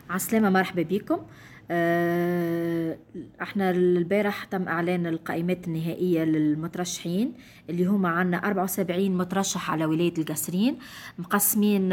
عسلامة، مرحبا بكم. احنا البارح تم اعلان القائمات النهائية للمترشحين اللي هما عنا 74 مترشح على ولاية القصرين، مقسمين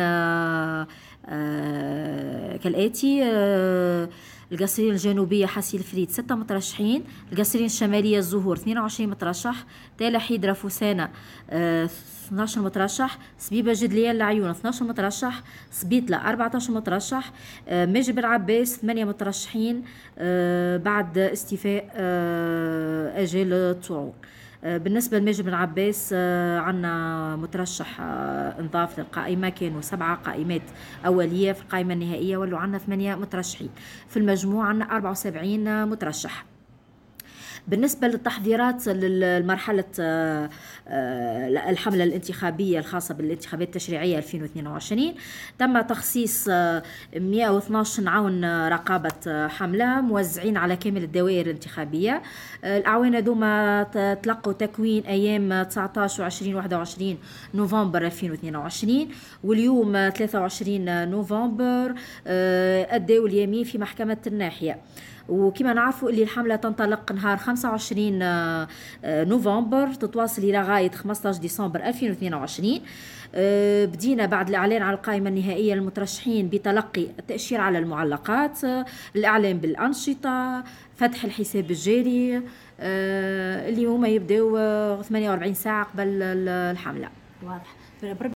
كالآتي: القصرين الجنوبية حسي الفريد 6 مترشحين، القصرين الشمالية الزهور 22 مترشح، تالا حيدرة فوسانة 12 مترشح، سبيبة جدلية العيون 12 مترشح، سبيطلة 14 مترشح، ماجد بن عباس 8 مترشحين بعد استيفاء أجال الطعون. بالنسبة لماجد بن عباس عنا مترشح انضاف للقائمة، كانوا 7 قائمات أولية في القائمة النهائية، ولو عنا 8 مترشحين، في المجموع عنا 74 مترشح. بالنسبة للتحضيرات للمرحلة الحملة الانتخابية الخاصة بالانتخابات التشريعية 2022، تم تخصيص 112 عون رقابة حملة موزعين على كامل الدوائر الانتخابية. الأعوان هذوما تلقوا تكوين أيام 19 و20 21 نوفمبر 2022، واليوم 23 نوفمبر أدوا اليمين في محكمة الناحية. وكما نعرفوا اللي الحملة تنطلق نهار 25 نوفمبر، تتواصل إلى غاية 15 ديسمبر 2022. بدينا بعد الإعلان على القائمة النهائية للمترشحين بتلقي التأشير على المعلقات، الإعلان بالأنشطة، فتح الحساب الجاري، اللي هما يبدأوا 48 ساعة قبل الحملة. واضح.